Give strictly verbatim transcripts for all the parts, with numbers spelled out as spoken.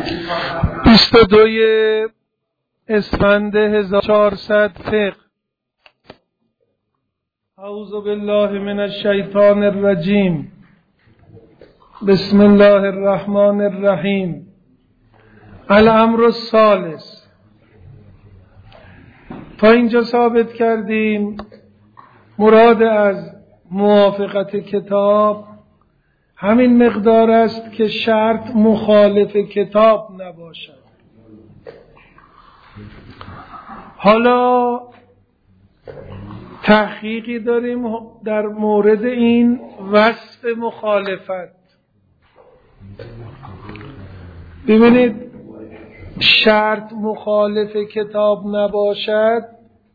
بیست و دوی اسفند هزار و چهارصد فقه. اعوذ بالله من الشیطان الرجیم. بسم الله الرحمن الرحیم. الامر الثالث. تا اینجا ثابت کردیم مراد از موافقت کتاب همین مقدار است که شرط مخالف کتاب نباشد. حالا تحقیقی داریم در مورد این وصف مخالفت. ببینید، شرط مخالف کتاب نباشد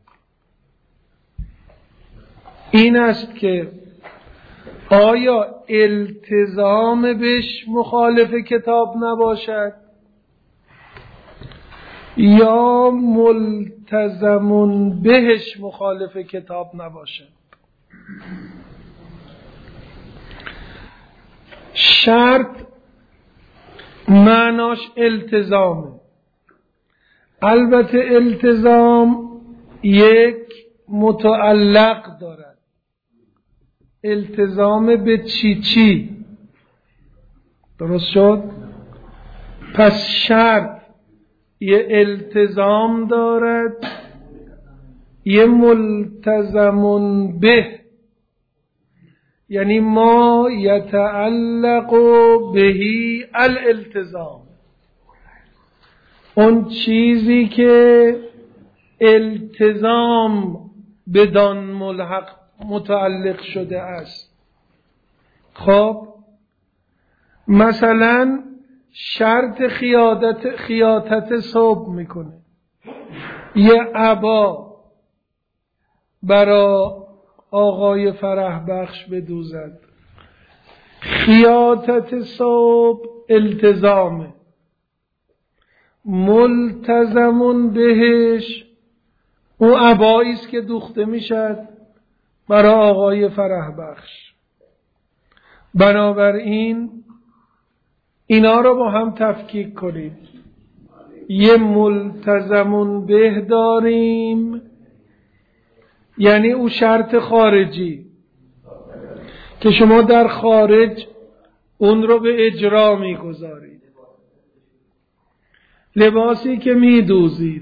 این است که آیا التزام بهش مخالف کتاب نباشد یا ملتزمون بهش مخالف کتاب نباشد. شرط معناش التزامه. البته التزام یک متعلق دارد. التزام به چی چی؟ درست شد؟ پس شرط یه التزام دارد، یه ملتزمون به، یعنی ما یتعلق بهی الالتزام، اون چیزی که التزام بدان ملحق متعلق شده است. خب مثلا شرط خیاطت خیاطت ثوب میکنه، یه عبا برای آقای فرح بخش بدوزد، خیاطت ثوب التزامه، ملتزمون بهش او عبایی است که دوخته میشد برای آقای فرح بخش. بنابراین اینا رو با هم تفکیک کنید. یه ملتزمون به داریم، یعنی او شرط خارجی که شما در خارج اون رو به اجرا میگذارید. لباسی که میدوزید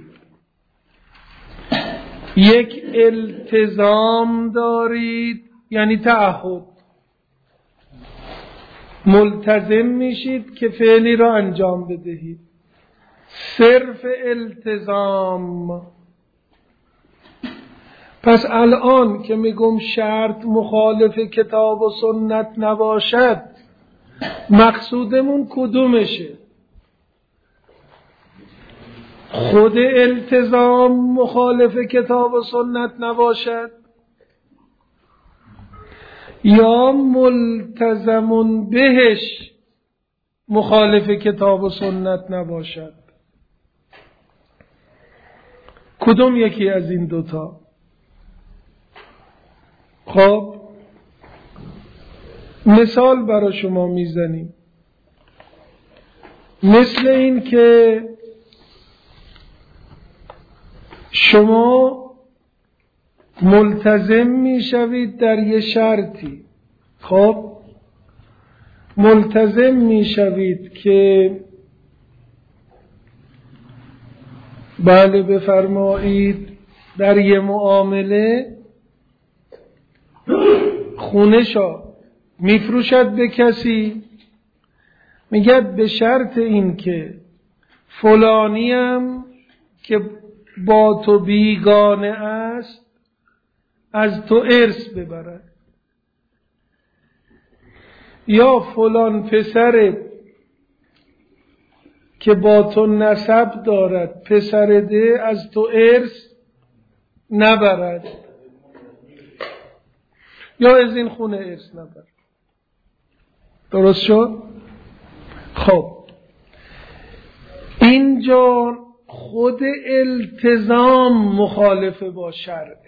یک التزام دارید، یعنی تعهد، ملتزم میشید که فعلی را انجام بدهید. صرف التزام. پس الان که میگم شرط مخالف کتاب و سنت نباشد، مقصودمون کدومشه؟ خود التزام مخالف کتاب و سنت نباشد یا ملتزمون بهش مخالف کتاب و سنت نباشد؟ کدوم یکی از این دوتا؟ خب مثال برای شما میزنیم. مثل این که شما ملتزم میشوید در یه شرطی. خب ملتزم میشوید که بله بفرمایید در یه معامله خونه‌شو میفروشد به کسی، میگه به شرط این که فلانیم که با تو بیگانه است از تو ارث ببرد، یا فلان پسر که با تو نسب دارد پسر ده از تو ارث نبرد، یا از این خونه ارث نبرد. درست شد؟ خب اینجا خود التزام مخالف با شرعه،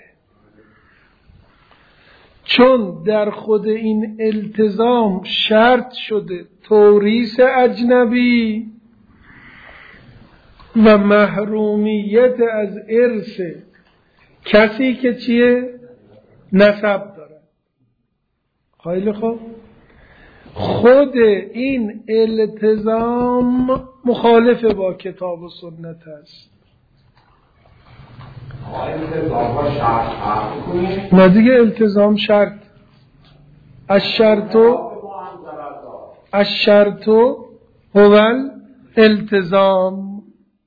چون در خود این التزام شرط شده توریث اجنبی و محرومیت از ارث کسی که چیه؟ نسب داره. خیلی خوب. خود این التزام مخالف با کتاب و سنت است. نه دیگه التزام شرط. الشرطو الشرطو هو الالتزام.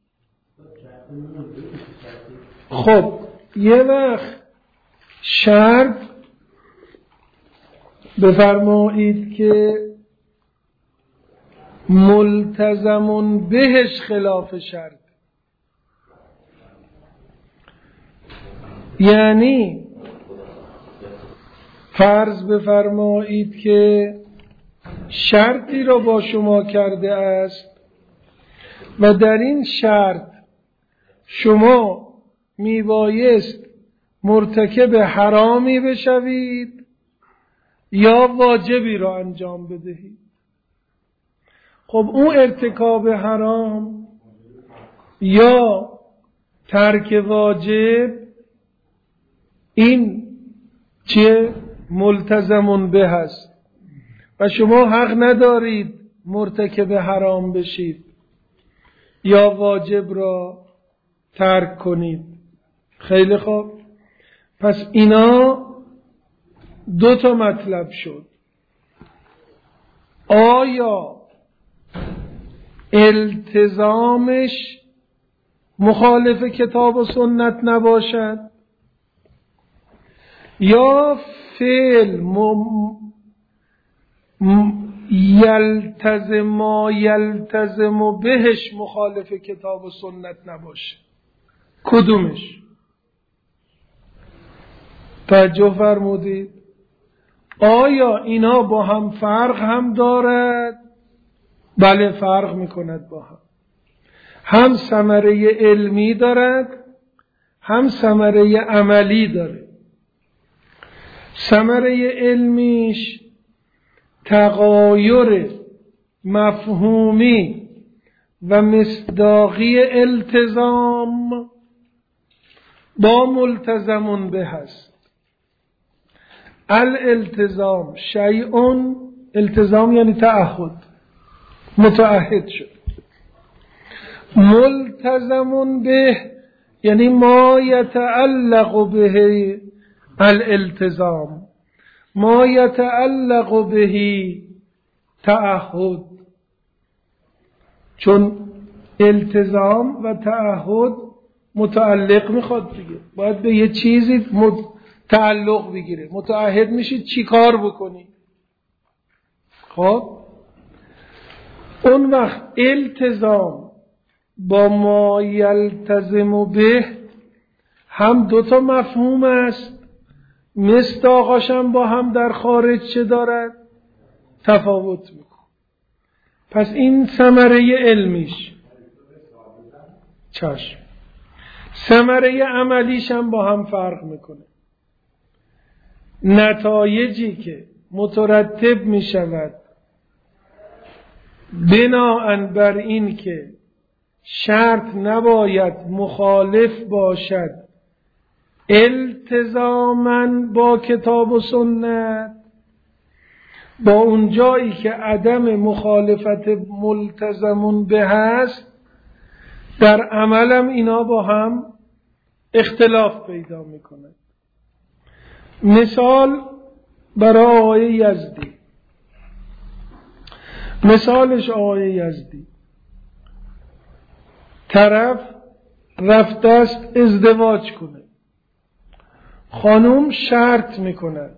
خب یه وقت شرط بفرمایید که ملتزمون بهش خلاف شرط، یعنی فرض بفرمایید که شرطی را با شما کرده است و در این شرط شما میبایست مرتکب حرامی بشوید یا واجبی را انجام بدهید. خب اون ارتکاب حرام یا ترک واجب این چه؟ ملتزمون به هست و شما حق ندارید مرتکب حرام بشید یا واجب را ترک کنید. خیلی خوب. پس اینا دو تا مطلب شد. آیا التزامش مخالف کتاب و سنت نباشد یا فعل م... م... یلتزم ما یلتزم بهش مخالف کتاب و سنت نباشه؟ کدومش؟ توجه فرمودید؟ آیا اینا با هم فرق هم دارد؟ بله فرق میکند با هم. هم ثمره علمی دارد هم ثمره عملی داره. ثمره علمیش تغایر مفهومی و مصداقی التزام با ملتزمون به هست. الالتزام شیء، التزام یعنی تعهد، متعهد شد. ملتزمون به یعنی ما یتعلق به الالتزام، ما یتعلق به تعهد. چون التزام و تعهد متعلق میخواد دیگه، باید به یه چیزی تعلق بگیره. متعهد میشید چی کار بکنی. خب اون وقت التزام با ما یلتزم به هم دوتا مفهوم است، مصداقاش هم با هم در خارج چه دارد؟ تفاوت میکن. پس این ثمره علمیش. چشم. ثمره عملیش هم با هم فرق میکنه. نتایجی که مترتب میشود بناءً بر این که شرط نباید مخالف باشد التزاماً با کتاب و سنت، با اون جایی که عدم مخالفت ملتزمون به هست، در عملم اینا با هم اختلاف پیدا میکنند. مثال برای آقای یزدی، مثالش آقای یزدی طرف رفته است ازدواج کنه، خانوم شرط میکند،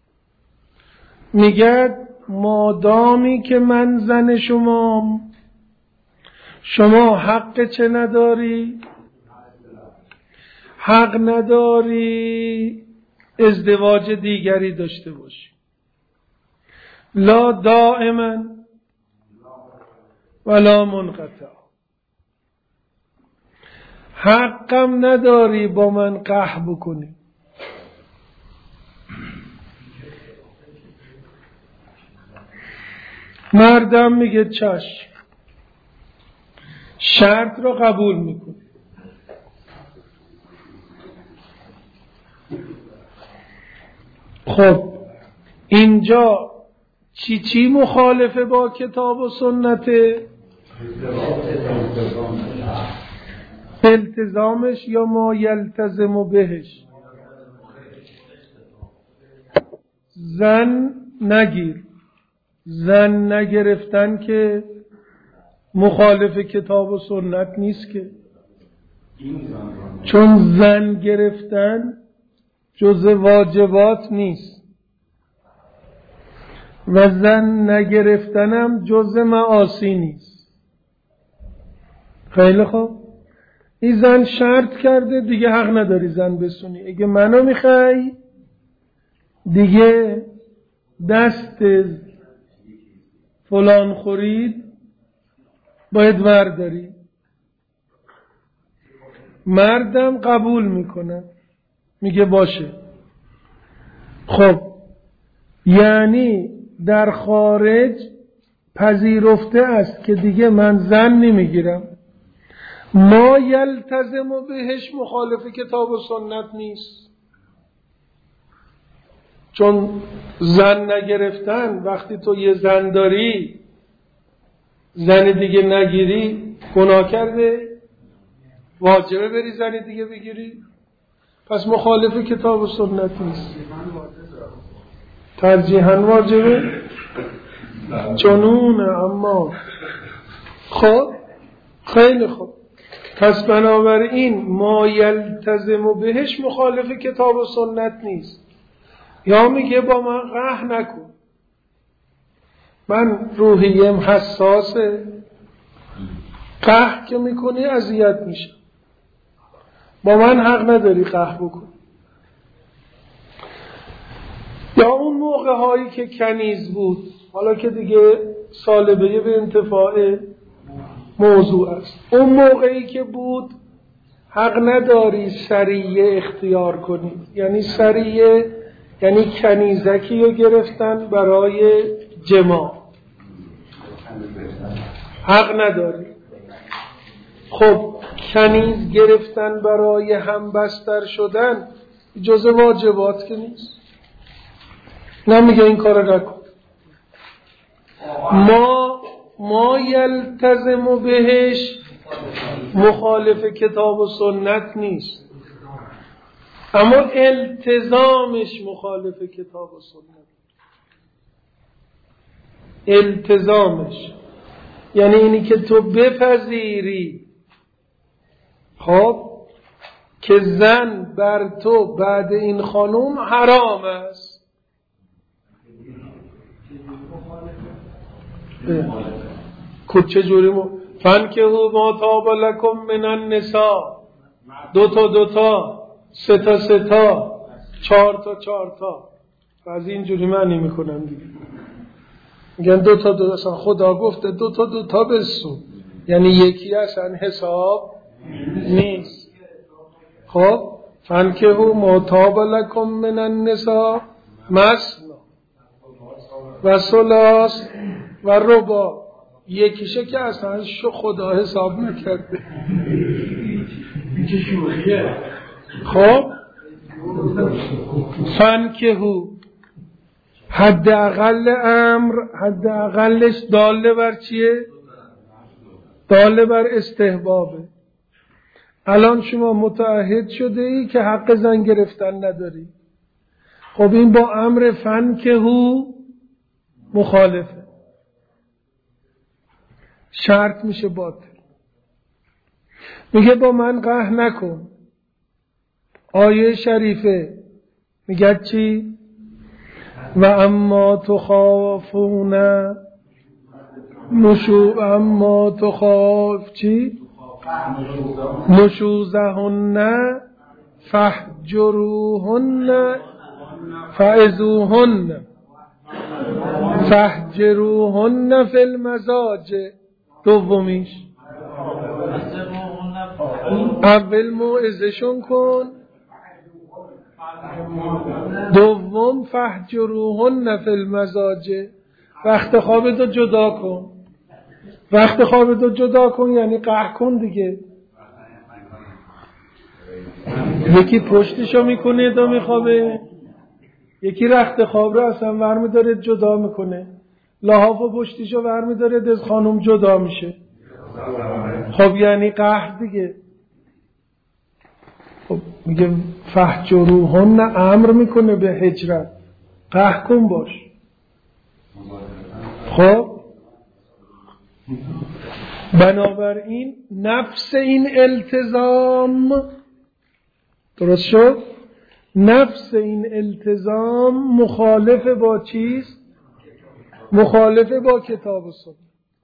میگه مادامی که من زن شمام، شما حق چه نداری؟ حق نداری ازدواج دیگری داشته باشی، لا دائما ولا منقطع. حقم نداری با من قح بکنی. مردم میگه چشم، شرط رو قبول میکنه. خب اینجا چی چی مخالفه با کتاب و سنته؟ التزامش یا ما یلتزم بهش. زن نگیر، زن نگرفتن که مخالف کتاب و سنت نیست که، چون زن گرفتن جز واجبات نیست و زن نگرفتنم جز معاصی نیست. خیلی خوب، این زن شرط کرده دیگه حق نداری زن بسونی. اگه منو میخوای دیگه دست فلان خورید باید ورداری. مردم قبول میکنه، میگه باشه. خب یعنی در خارج پذیرفته است که دیگه من زن نمیگیرم. ما یلتزم و بهش مخالف کتاب و سنت نیست، چون زن نگرفتن وقتی تو یه زن داری زن دیگه نگیری گناه کرده، واجبه بری زن دیگه بگیری، پس مخالف کتاب و سنت نیست. ترجیحاً واجبه چنونه. اما خب خیلی خوب، پس بنابراین ما یلتزم و بهش مخالف کتاب و سنت نیست. یا میگه با من قهر نکن، من روحیم حساسه، قهر که میکنی اذیت میشه، با من حق نداری قهر بکن. یا اون موقع هایی که کنیز بود، حالا که دیگه سالبه به انتفاع موضوع است، اون موقعی که بود حق نداری سریه اختیار کنی. یعنی سریه یعنی کنیزکی رو گرفتن برای جماع، حق نداری. خب کنیز گرفتن برای همبستر شدن جز واجبات که نیست، نمیگه این کار نکن. ما ما یلتزم و بهش مخالف کتاب و سنت نیست، اما التزامش مخالف کتاب و سنت. التزامش یعنی اینی که تو بپذیری خب که زن بر تو بعد این خانوم حرام است. کچه جوری مو فنکحوا ما طاب لکم من النساء، دو تا دو تا، سه تا سه تا، چهار تا چهار تا. از اینجوری معنی میکنم دیگه، میگن دو تا دو تا، خدا گفته دو تا دو تا بسون، یعنی یکی اصلا حساب نیست. خب فنکحوا ما طاب لکم من النساء مثنی و ثلاث و رباع. یکیشه که اصلا شو خدا حساب نکرده. خب فنکحوا حد اقل امر، حد اقلش داله بر چیه؟ داله بر استحبابه. الان شما متعهد شده ای که حق زن گرفتن نداری، خب این با امر فنکحوا مخالفه، شرط میشه باطل. میگه با من قهر نکن. آیه شریفه میگه چی؟ و اما تخافون نشو اما تخاف چی؟ نشوزهن فاهجروهن فعظوهن فاهجروهن فی المضاجع. دومیش اول موعظه‌شون کن، دوم فاهجروهن فی المضاجع، وقت خوابتو جدا کن. رخت خواب دو جدا کن یعنی قهر کن دیگه. یکی پشتشو میکنه دا میخوابه، یکی رخت خواب رو اصلا ورمی داره جدا میکنه، لحاف و پشتشو ورمی داره دز خانم جدا میشه. خب یعنی قهر دیگه. خب میگه فهجروهن امر میکنه به هجرت، قهر کن باش. خب بنابراین نفس این التزام، درست شد؟ نفس این التزام مخالف با چیست؟ مخالف با کتاب و سنت.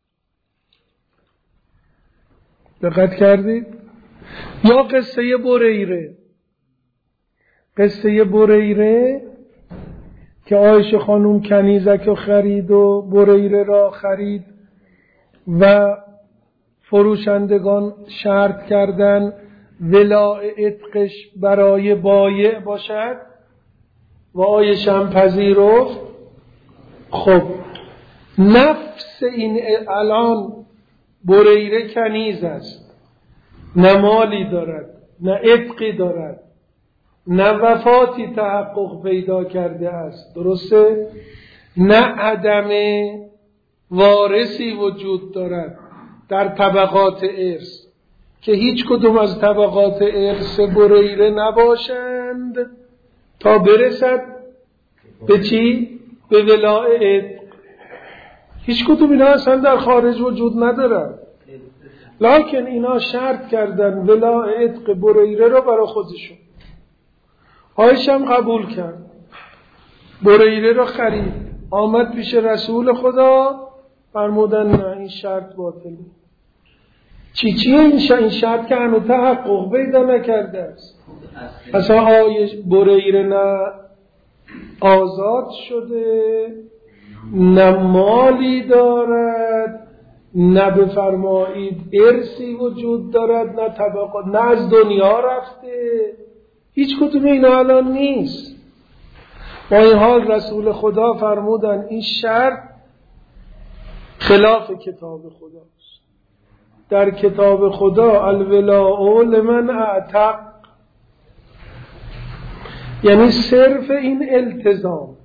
دقت کردید؟ یا قصه بریره، قصه بریره که عایشه خانوم کنیزک رو خرید و بریره را خرید و فروشندگان شرط کردن ولاء عتقش برای بایع باشد و عایشه هم پذیرفت. خب نفس این الان بریره کنیز است، نه مالی دارد، نه عتقی دارد، نه وفاتی تحقق پیدا کرده است، درسته؟ نه عدم وارثی وجود دارد در طبقات ارث که هیچ کدوم از طبقات ارث بریره نباشند تا برسد به چی؟ به ولاء عتق. هیچ کدوم اینا اصلا در خارج وجود ندارد، لکن اینا شرط کردن ولاء عتق بریره رو برای خودشون. عایشه هم قبول کرد، بریره رو خرید، آمد پیش رسول خدا، فرمودن نه این شرط باطله. چی چیه این شرط؟ این شرط که هنوز تحقق پیدا نکرده است. اصلا عایشه بریره نه آزاد شده، نه مالی دارد، نه بفرمایید ارثی وجود دارد، نه طبقات، نه از دنیا رفته، هیچ کدوم اینا الان نیست. با این حال رسول خدا فرمودن این شرط خلاف کتاب خداست. در کتاب خدا الولاء لمن اعتق، یعنی صرف این التزام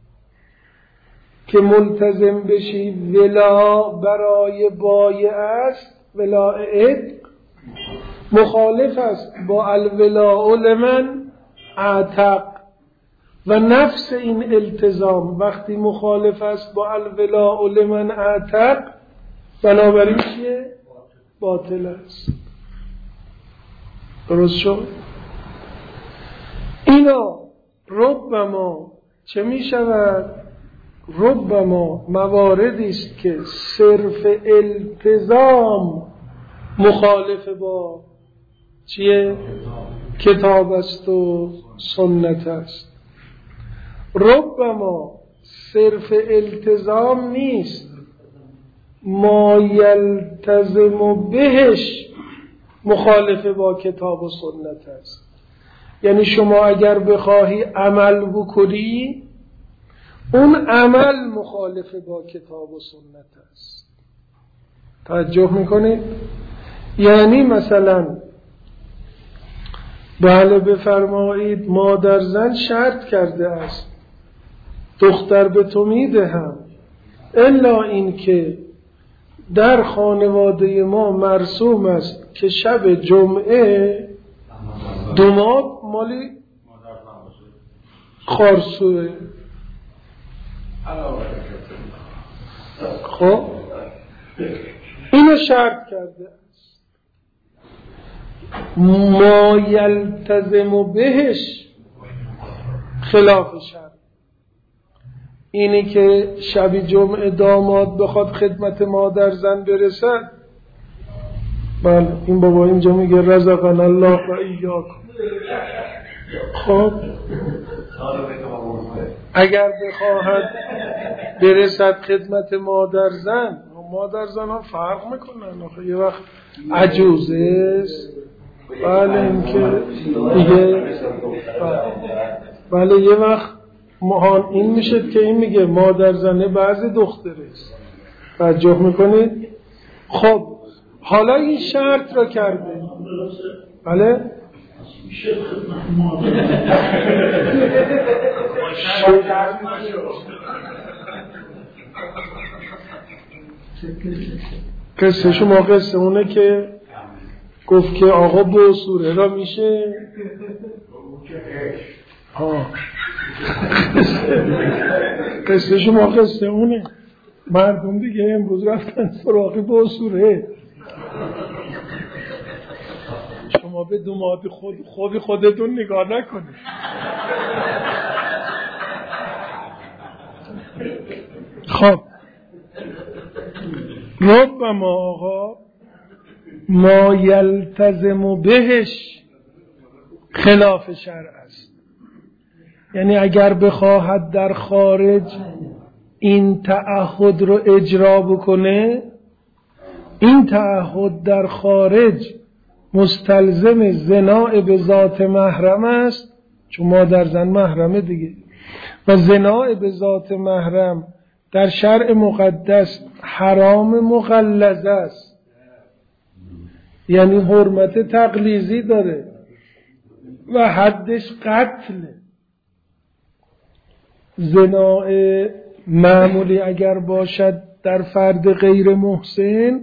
که ملتزم بشی ولا برای بایع است، ولاء عتق، مخالف است با الولاء لمن اعتق. و نفس این التزام وقتی مخالف است با الولاء لمن اعتق، بنابراین چیه؟ باطل است. درست شد؟ اینا ربما چه می شود؟ ربما مواردی است که صرف التزام مخالف با چیه؟ کتاب است و سنت است. ربما صرف التزام نیست، ما یلتزم بهش مخالف با کتاب و سنت است. یعنی شما اگر بخواهی عمل بکنی، اون عمل مخالف با کتاب و سنت است. توجه میکنید؟ یعنی مثلا بله بفرمایید مادر زن شرط کرده است دختر به تو میدهم، الا این که در خانواده ما مرسوم است که شب جمعه دماد مالی خارسوه. خب اینو شرط کرده است، ما یلتزم بهش خلاف شرط. اینی که شب جمعه داماد بخواد خدمت مادر زن برسد، بله این بابا اینجا میگه رزقنا الله و ایاکم. خب اگر بخواهد برسد خدمت مادر زن، مادر زن ها فرق میکنن، یه وقت عجوزه است، بله این که دیگه، بله یه وقت مهان این میشه که این میگه مادر زنه بعضی دختره است. توجه میکنید؟ خب حالا این شرط را کرده. بله قصه شما قصه اونه که گفت که آقا بو سوره را میشه ها قصه شما قصه اونه. مردم دیگه امروز رفتن سراغ بو سوره. شما به دومات خود خوبی خودتون نگاه نکنید. خب ربما آقا ما یلتزم بهش خلاف شرع است. یعنی اگر بخواهد در خارج این تعهد رو اجرا بکنه، این تعهد در خارج مستلزم زنا به ذات محرم است، چون مادر زن محرمه دیگه، و زنا به ذات محرم در شرع مقدس حرام مغلظه است، یعنی حرمت تغلیظی داره و حدش قتله. زنا معمولی اگر باشد در فرد غیر محسن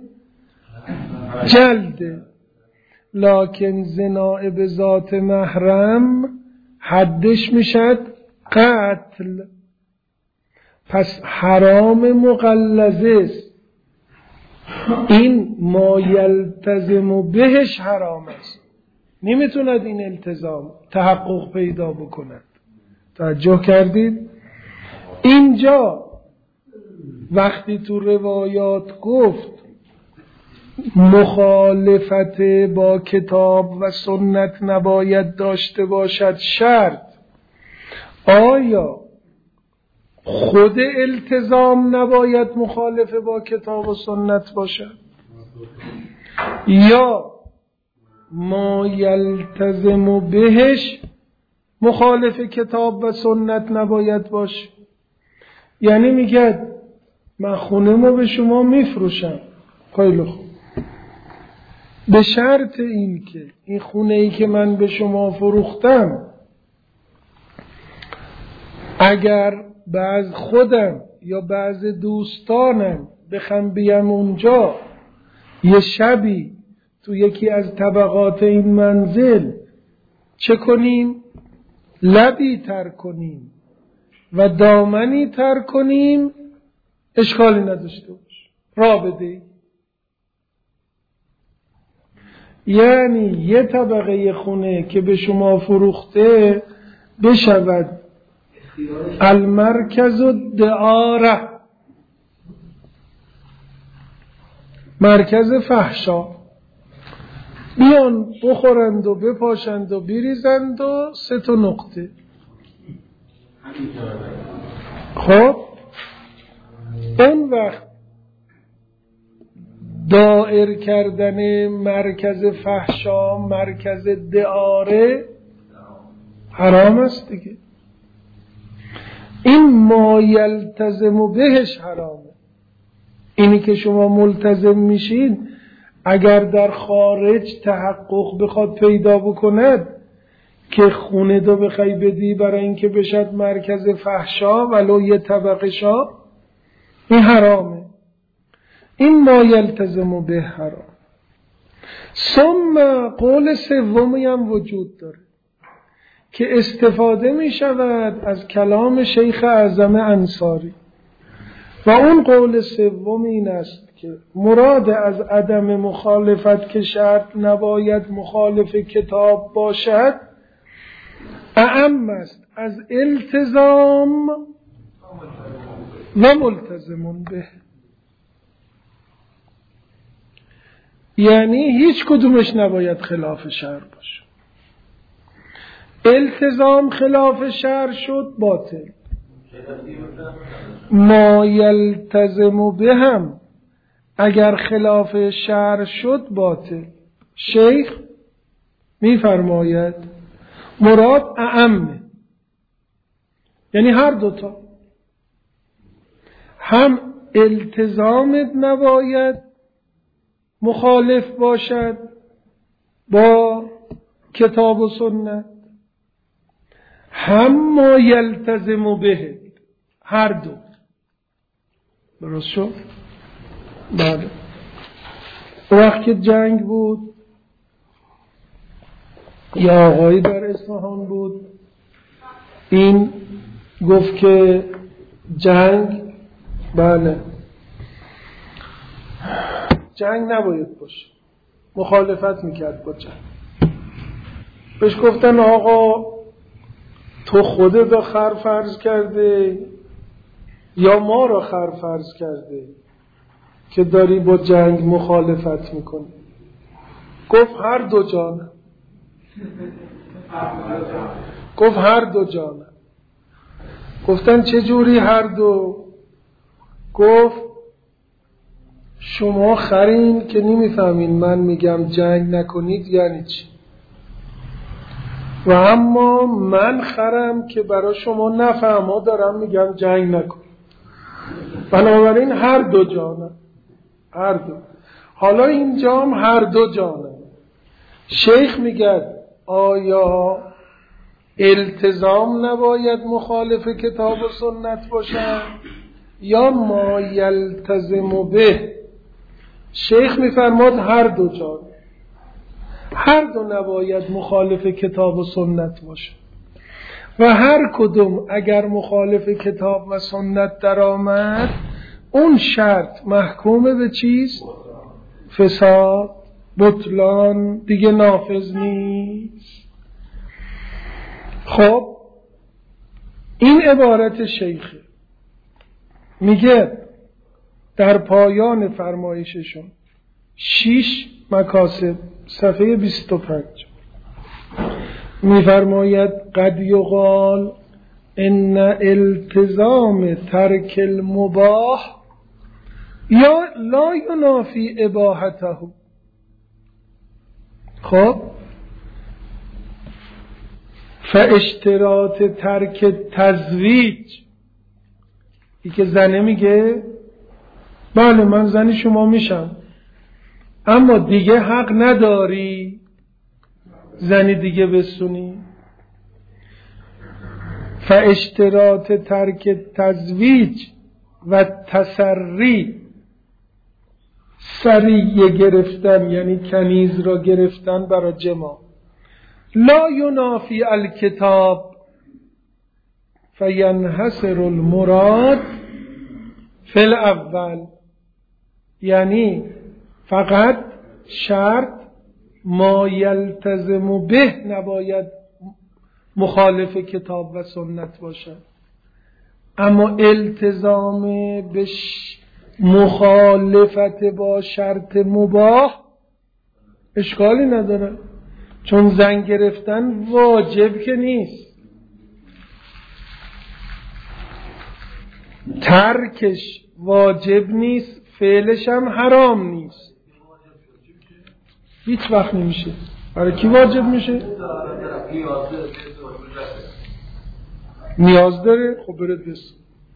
جلده، لکن زنا به ذات محرم حدش میشد قتل. پس حرام مغلظه است. این ما یلتزم بهش حرام است، نمیتوند این التزام تحقق پیدا بکند. توجه کردید؟ اینجا وقتی تو روایات گفت مخالفت با کتاب و سنت نباید داشته باشد شرط، آیا خود التزام نباید مخالف با کتاب و سنت باشد یا ما یلتزم بهش مخالف کتاب و سنت نباید باشه؟ یعنی میگه من خونه ما به شما میفروشم، خیلی خوب، به شرط این که این خونه ای که من به شما فروختم اگر بعض خودم یا بعض دوستانم بخوام بیام اونجا یه شبی تو یکی از طبقات این منزل چه کنیم؟ لبی تر کنیم و دامنی تر کنیم، اشکالی نداشته باش، را بده. یعنی یه طبقه خونه که به شما فروخته بشود المرکز الدعاره، مرکز فحشا، بیان بخورند و بپاشند و بریزند و سه تا نقطه. خب اون وقت دائر کردن مرکز فحشا، مرکز دعاره حرام است دیگه. این ما یلتزم بهش حرامه. اینی که شما ملتزم میشین اگر در خارج تحقق بخواد پیدا بکند که خونه دو بخوای بدی برای اینکه بشد مرکز فحشا ولو یه طبقه شا، این حرامه. این ما یلتزم به حرام. ثم قول سومی هم وجود داره که استفاده می شود از کلام شیخ اعظم انصاری و اون قول سوم این است که مراد از عدم مخالفت که شرط نباید مخالف کتاب باشد اعم است از التزام و ملتزم به، یعنی هیچ کدومش نباید خلاف شرع باشه. التزام خلاف شرع شد باطل، ما یلتزم به هم اگر خلاف شرع شد باطل. شیخ میفرماید مراد اعمه، یعنی هر دوتا، هم التزامت نباید مخالف باشد با کتاب و سنت، هم ما یلتزم به، هر دو. درست شد؟ بله. وقت که جنگ بود، یا آقایی در اصفهان بود، این گفت که جنگ، بله، جنگ نباید باشه، مخالفت میکرد با جنگ. بهش گفتن آقا تو خودت را خر فرض کرده یا ما را خر فرض کرده که داری با جنگ مخالفت میکنی؟ گفت هر دو جانم. گفت هر دو جانم. گفتن چه جوری هر دو؟ گفت شما خرین که نمیفهمین من میگم جنگ نکنید یعنی چی، و اما من خرم که برای شما نفهما دارم میگم جنگ نکن. بنابراین هر دو جانم، هر دو. حالا اینجا هم هر دو جانم. شیخ میگه آیا التزام نباید مخالف کتاب و سنت باشن یا ما یلتزم به؟ شیخ میفرماد هر دو جانب، هر دو نباید مخالف کتاب و سنت باشه، و هر کدوم اگر مخالف کتاب و سنت در آمد اون شرط محکومه به چیز؟ فساد، بطلان، دیگه نافذ نیست. خب این عبارت شیخه. میگه در پایان فرمایششون شیش مکاسب، صفحه بیست و پنج، میفرماید قد یقال ان التزام ترک المباح یا لا ینافی اباحته. خب فاشتراط ترک تزویج، ای که زنه میگه بله من زنی شما میشم اما دیگه حق نداری زنی دیگه بسونی. فاشتراط ترک تزویج و تسری، سریه گرفتن یعنی کنیز را گرفتن برای جماع، لا ینافی الکتاب فینحصر المراد فی الاول، یعنی فقط شرط ما یلتزم به نباید مخالف کتاب و سنت باشد، اما التزام به مخالفت با شرط مباح اشکالی نداره، چون زن گرفتن واجب که نیست، ترکش واجب نیست، فعلش هم حرام نیست، هیچ وقت نمیشه. برای کی واجب میشه؟ نیاز داره. خب برد بس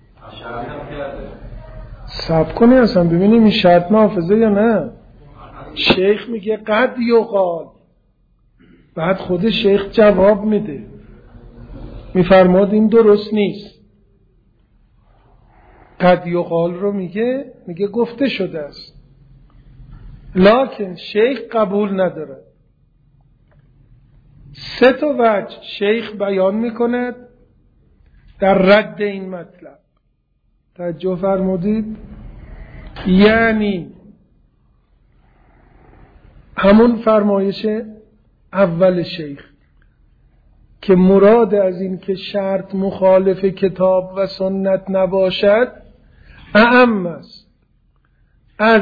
سب کنی اصلا ببینیم این شرط نافذه یا نه. شیخ میگه قد یقال، بعد خود شیخ جواب میده، میفرماد این درست نیست. قد یقال رو میگه میگه گفته شده است، لکن شیخ قبول نداره. سه تا وجه شیخ بیان میکند در رد این مطلب. توجه فرمودید؟ یعنی همون فرمایش اول شیخ که مراد از این که شرط مخالف کتاب و سنت نباشد اعم است از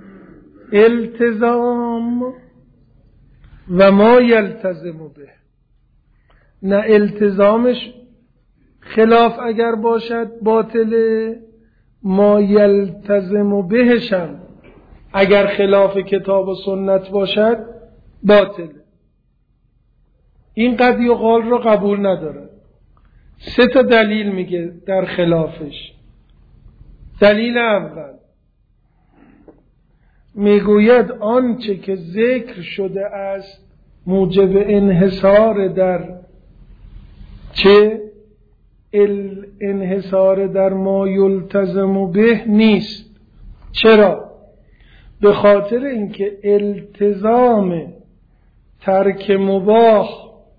التزام و ما یلتزم به. نه التزامش خلاف اگر باشد باطله، ما یلتزم بهشم اگر خلاف کتاب و سنت باشد باطله. این قد یقال رو قبول نداره. سه تا دلیل میگه در خلافش. دلیل اول میگوید آنچه که ذکر شده است موجب انحصار در چه؟ انحصار در ما یلتزم به نیست. چرا؟ به خاطر اینکه التزام ترک مباح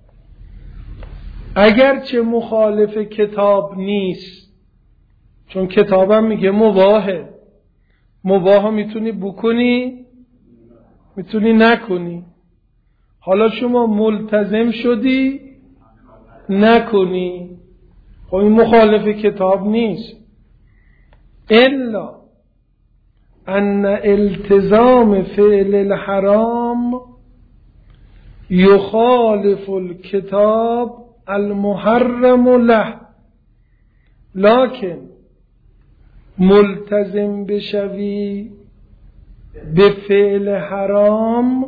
اگرچه مخالف کتاب نیست، چون کتابم میگه مباحه، مباح میتونی بکنی میتونی نکنی. حالا شما ملتزم شدی نکنی، خب این مخالف کتاب نیست. الا ان التزام فعل الحرام یخالف الکتاب المحرم له، لکن ملتزم بشوی به فعل حرام،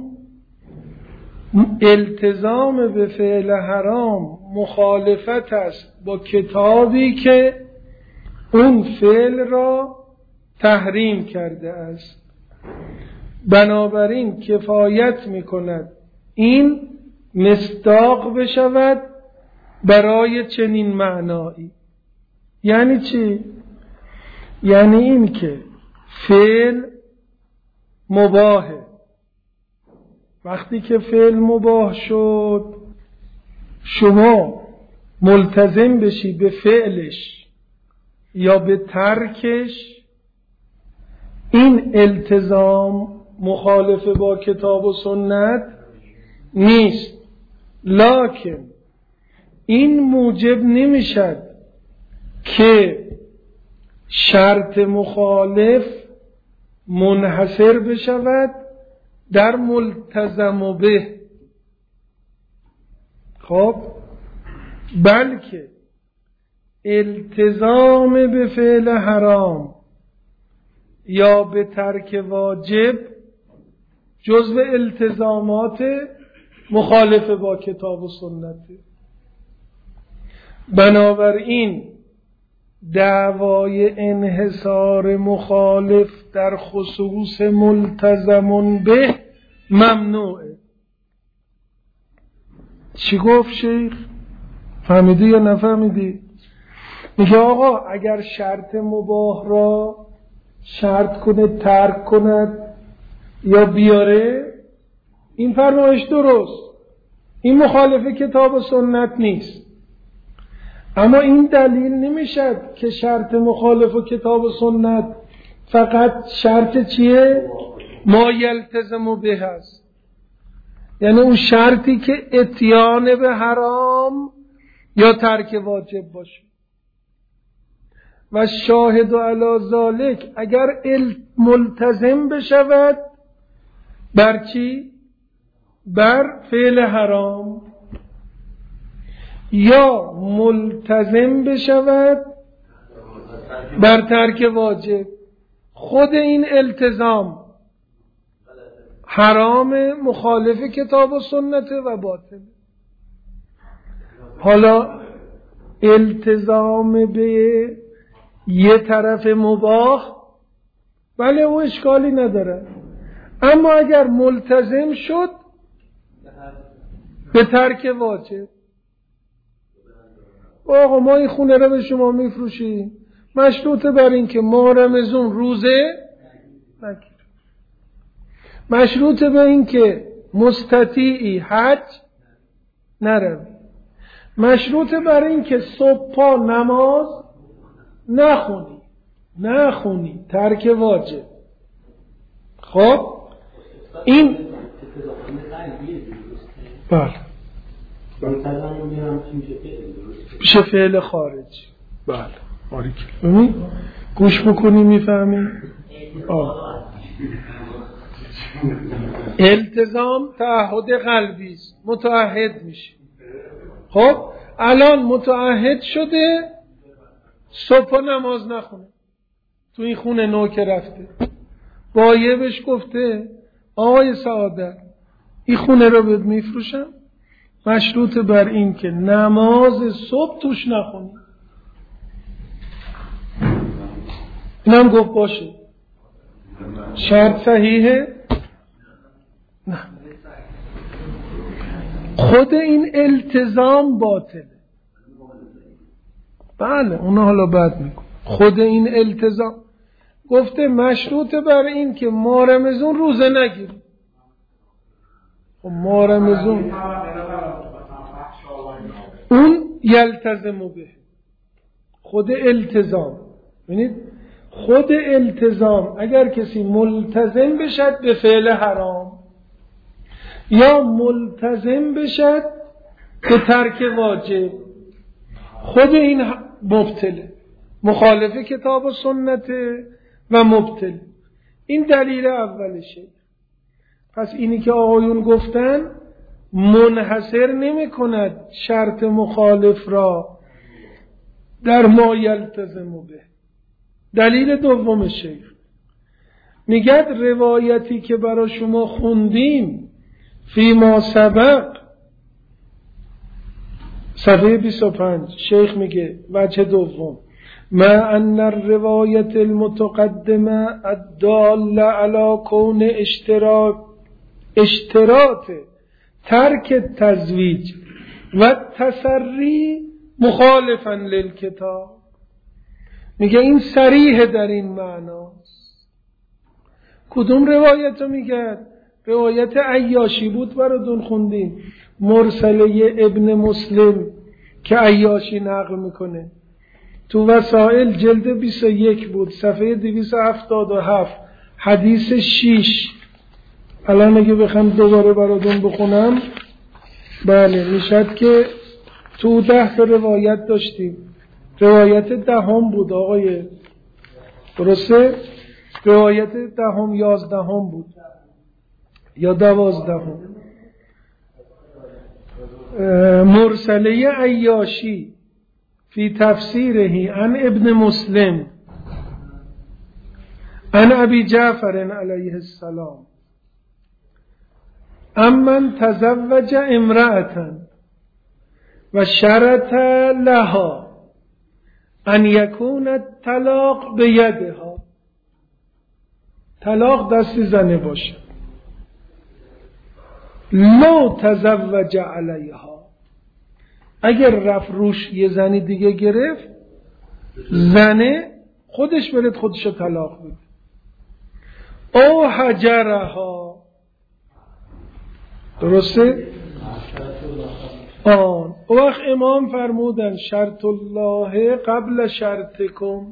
التزام به فعل حرام مخالفت است با کتابی که اون فعل را تحریم کرده است. بنابراین کفایت میکند این مصداق بشود برای چنین معنایی. یعنی چی؟ یعنی این که فعل مباحه، وقتی که فعل مباح شد شما ملتزم بشی به فعلش یا به ترکش، این التزام مخالف با کتاب و سنت نیست، لکن این موجب نمیشد که شرط مخالف منحصر بشود در ملتزم به، خب بلکه التزام به فعل حرام یا به ترک واجب جزو التزامات مخالف با کتاب و سنت. بنابراین دعوای انحصار مخالف در خصوص ملتزم به ممنوعه. چی گفت شیخ؟ فهمیدی یا نفهمیدی؟ میگه آقا اگر شرط مباح را شرط کنه ترک کند یا بیاره، این فرمایش درست، این مخالف کتاب و سنت نیست، اما این دلیل نمیشد که شرط مخالف و کتاب و سنت فقط شرط چیه؟ ما یلتزم به هست، یعنی اون شرطی که اتیان به حرام یا ترک واجب باشه. و شاهد علی ذالک اگر ملتزم بشود بر چی؟ بر فعل حرام، یا ملتزم بشود بر ترک واجب، خود این التزام حرام، مخالف کتاب و سنت و باطل. حالا التزام به یه طرف مباح بله او اشکالی نداره، اما اگر ملتزم شد به ترک واجب، آقا ما این خونه را به شما میفروشیم مشروطه بر این که ما رمضان روزه نگیر، مشروطه به این که مستطیعی حج نروی، مشروطه بر این که صبح نماز نخونی نخونی ترک واجب. خب این بله میشه فعل خارج. بله ببین گوش بکنی میفهمی. التزام تعهد قلبی است، متعهد میشه. خب الان متعهد شده صبح نماز نخونه، تو این خونه نو که رفته بایبش گفته آقای سعادت این خونه رو بهت میفروشم مشروط بر این که نماز صبح توش نخونی. اینم گفت باشه. شرط صحیحه؟ نه. خود این التزام باطله. بله اونو حالا بعد میگم. خود این التزام گفته مشروطه بر این که ماه رمضان روزه نگیری. خب ماه رمضان اون یلتزم به خود التزام. ببینید خود التزام اگر کسی ملتزم بشد به فعل حرام یا ملتزم بشد به ترک واجب، خود این مبتله، مخالف کتاب و سنت و مبتل. این دلیل اولشه. پس اینی که آقایون گفتن منحصر نمی کند شرط مخالف را در ما یلتزم به. دلیل دوم شیخ میگه روایتی که برای شما خوندیم فی ما سبق صفحه بیست و پنج، شیخ میگه وجه دوم ما ان الروایت المتقدمه الداله علی کون اشتراک اشتراط ترک تزویج و تسری مخالفا للکتاب. میگه این صریح در این معناست. کدوم روایت رو میگه؟ روایت عیاشی بود براتون خوندیم، مرسله ابن مسلم که عیاشی نقل میکنه. تو وسائل جلد بیست و یک بود، صفحه دویست و هفتاد و هفت، حدیث شیش. الان اگه بخوام دوباره براتون بخونم، بله میشد که تو ده تا روایت داشتیم. روایت دهم بود آقای، درسته؟ روایت دهم یازدهم بود یا دوازدهم. مرسله عیاشی فی تفسیره عن ابن مسلم عن ابی جعفر علیه السلام امن تزوج امرأة و شرط لها ان یکون الطلاق بیدها. طلاق دست زنه باشه. لو تزوج علیها، اگر رفت روش یه زنی دیگه گرفت، زنه خودش برد خودشو طلاق بده. او حجرها، درسته؟ آن وقت امام فرمودن شرط الله قبل شرطکم.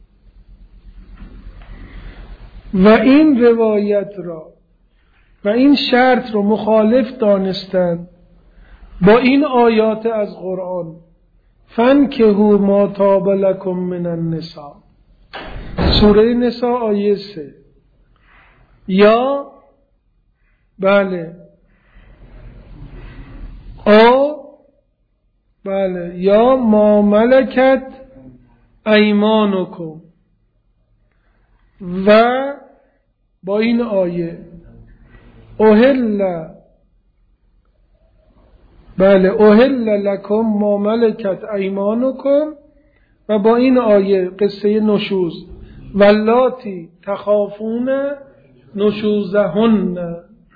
و این روایت را و این شرط رو مخالف دانستند با این آیات از قرآن فانکحوا ما طاب لکم من النساء، سوره نساء آیه سه، یا بله او بله یا ما ملکت ایمانکم، و با این آیه اوهل بله اوهل لکم ما ملکت ایمانکم، و با این آیه قصه نشوز واللاتی تخافون نشوزهن،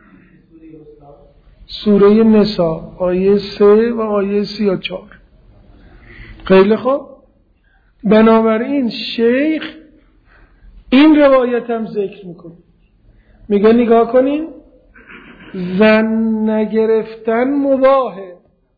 سوره نساء آیه سه و آیه سی و چار. خیلی خوب. بنابراین شیخ این روایت هم ذکر میکنه، میگه نگاه کنین زن نگرفتن مباهه،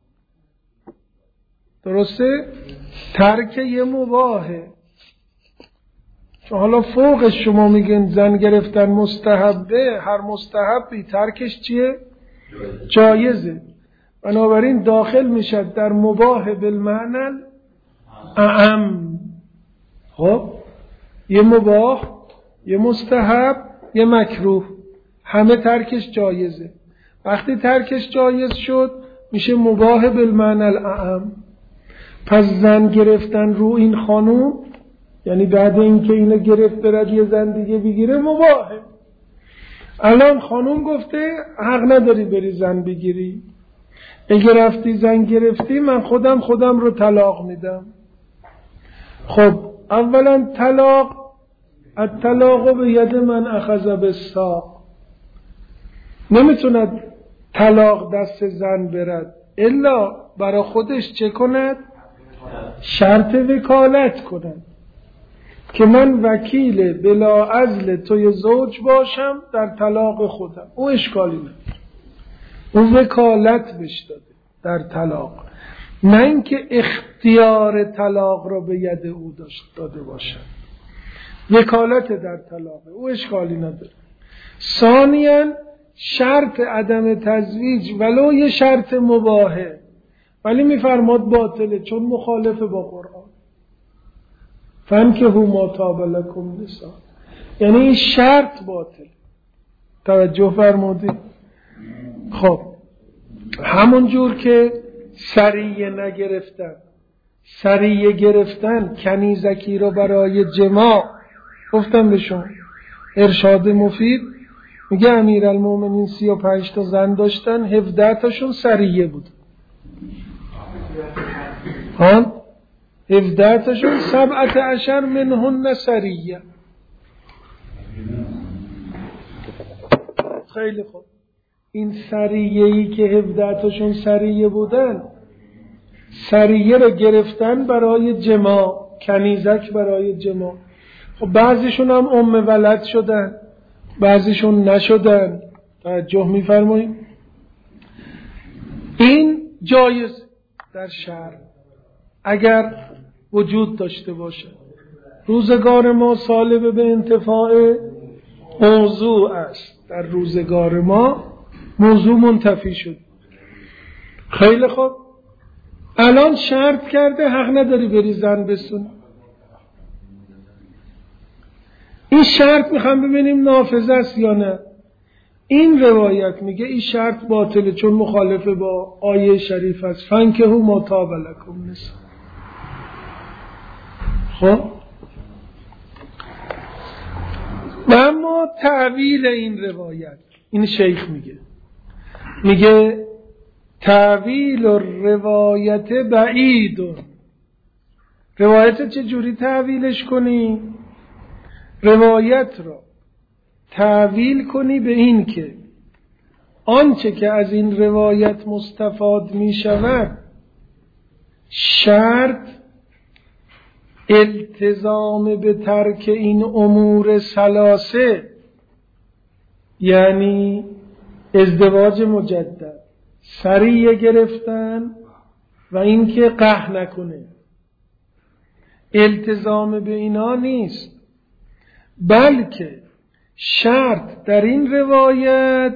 درسته؟ ترک یه مباهه. چون حالا فوقش شما میگن زن گرفتن مستحبه، هر مستحبی ترکش چیه؟ جایزه. بنابراین داخل میشد در مباح بالمعنى اعم. خب یه مباح، یه مستحب، یه مکروه، همه ترکش جایزه. وقتی ترکش جایز شد میشه مباح بالمعنى الاعم. پس زن گرفتن رو این خانوم، یعنی بعد اینکه اینو گرفت برد یه زن دیگه بگیره، مباحه. الان خانوم گفته حق نداری بری زن بگیری، اگه رفتی زن گرفتی من خودم خودم رو طلاق میدم. خب اولا طلاق الطلاق به ید من اخذ بالساق. نمیتوند طلاق دست زن برد الا برای خودش چه کند؟ شرط وکالت کند که من وکیل بلا عزل توی زوج باشم در طلاق خودم. او اشکالی نداره، او وکالت بهش داده در طلاق، نه اینکه اختیار طلاق را به ید او داده باشد. وکالت در طلاق او اشکالی نداره. ثانیاً شرط عدم تزویج ولو یه شرط مباهه ولی میفرماد باطله چون مخالف با قرآن. فانکحوا ما طاب لکم نساء، یعنی این شرط باطل. توجه فرمودید؟ خب همون جور که سریه نگرفتن، سریه گرفتن کنیزکی رو برای جماع، گفتم به شما ارشاد مفید میگه امیرالمومنین سی و پنج تا زن داشتن، هفده تاشون سریه بود. ها هفده تاشون سبعت عشر منهن سریه. خیلی خوب، این سریه‌ای که هفده تاشون سریه بودن، سریه رو گرفتن برای جماع، کنیزک برای جماع. خب بعضیشون هم ام ولد شدن، بعضیشون نشدن. توجه می‌فرمایید؟ این جایز در شرع اگر وجود داشته باشه. روزگار ما سالب به انتفاع موضوع است. در روزگار ما موضوع منتفی شد. خیلی خوب، الان شرط کرده حق نداری بری زن بسونی. این شرط میخوام ببینیم نافذ است یا نه. این روایت میگه این شرط باطله چون مخالف با آیه شریف است. فانکحوا ما طاب لکم نساء. خب و اما تعویل این روایت، این شیخ میگه میگه تعویل الروایت بعید. روایت چه جوری تعویلش کنی؟ روایت را تعویل کنی به این که آنچه که از این روایت مستفاد می شود شرط التزام به ترک این امور ثلاثه، یعنی ازدواج مجدد، سریه گرفتن و اینکه قح نکنه، التزام به اینا نیست، بلکه شرط در این روایت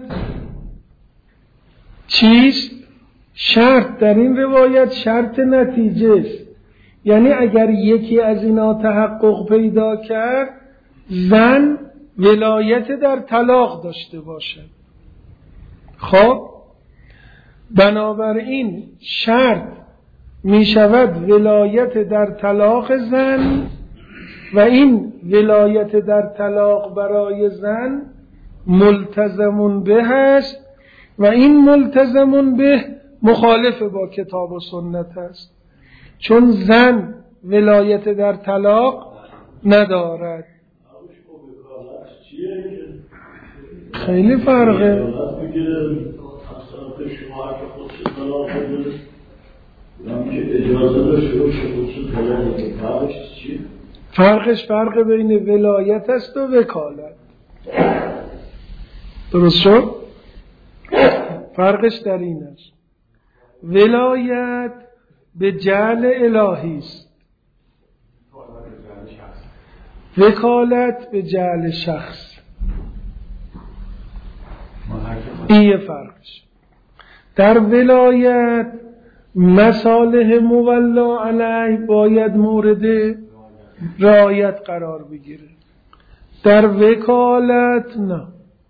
چیست؟ شرط در این روایت شرط نتیجه است. یعنی اگر یکی از اینا تحقق پیدا کرد زن ولایت در طلاق داشته باشه. خب بنابراین شرط می شود ولایت در طلاق زن و این ولایت در طلاق برای زن ملتزمون به است و این ملتزمون به مخالف با کتاب و سنت است، چون زن ولایت در طلاق ندارد. خیلی فرقه. فرقش فرق بین ولایت است و وکالت. درست شد؟ فرقش در این است. ولایت به جعل الهی است، وکالت به جعل شخص. این یه فرقش. در ولایت مصالح مولا علیه باید مورد رعایت قرار بگیره، در وکالت نه.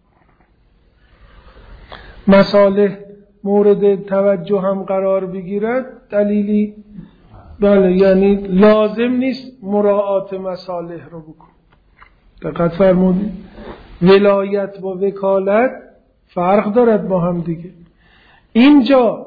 مصالح مورد توجه هم قرار بگیرد دلیلی بله، یعنی لازم نیست مراعات مصالح رو بکن. دقت فرمودید؟ ولایت با وکالت فرق دارد با هم دیگه. اینجا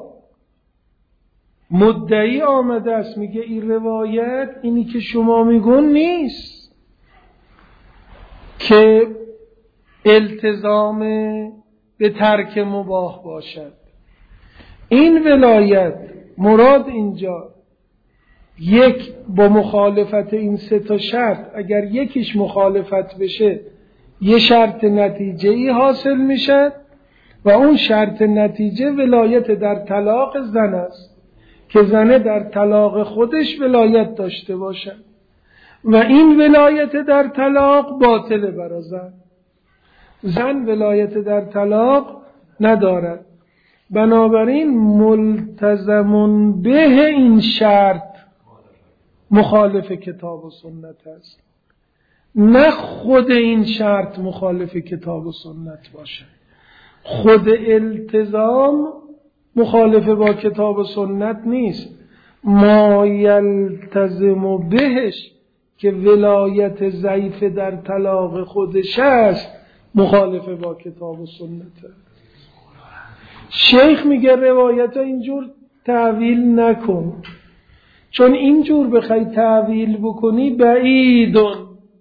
مدعی آمده است میگه این روایت اینی که شما میگون نیست، که التزام به ترک مباح باشد. این ولایت مراد اینجا یک با مخالفت این سه تا شرط، اگر یکیش مخالفت بشه یه شرط نتیجه ای حاصل میشه و اون شرط نتیجه ولایت در طلاق زن است که زنه در طلاق خودش ولایت داشته باشد و این ولایت در طلاق باطله برای زن. زن ولایت در طلاق ندارد. بنابراین ملتزمون به این شرط مخالف کتاب و سنت است، نه خود این شرط مخالف کتاب و سنت باشه. خود التزام مخالف با کتاب و سنت نیست، ما یلتزم بهش که ولایت ضعیف در طلاق خودش است مخالف با کتاب و سنت است. شیخ میگه روایت ها اینجور تعویل نکن، چون اینجور بخوای تعویل بکنی بعیدون.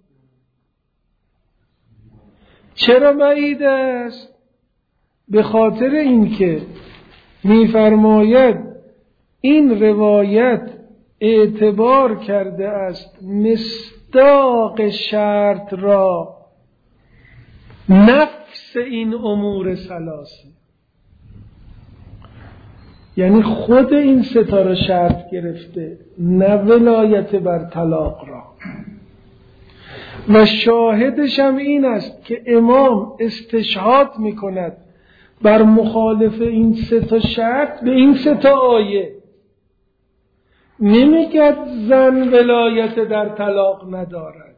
چرا بعید است؟ به خاطر اینکه میفرماید این روایت اعتبار کرده است مصداق شرط را نفس این امور ثلاثه، یعنی خود این ستاره شرط گرفته، نه ولایت بر طلاق را. و شاهدش هم این است که امام استشهاد میکند بر مخالف این سه تا شرط به این سه تا آیه. نمیگه زن ولایت در طلاق ندارد،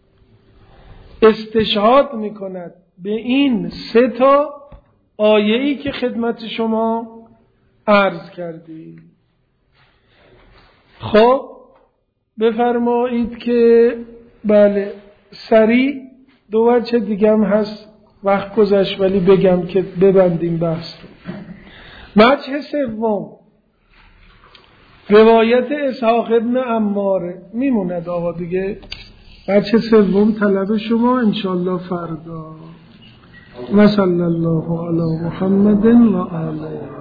استشهاد میکند به این سه تا آیه‌ای که خدمت شما عرض کردی. خب بفرمایید که بله سریع دو وجه دیگه هم هست، وقت گذشت ولی بگم که ببندیم بحث رو. وجه سوم روایت اسحاق ابن عماره میموند آقا دیگه. وجه سوم طلب شما انشالله فردا. و صلی الله علی محمد و آله.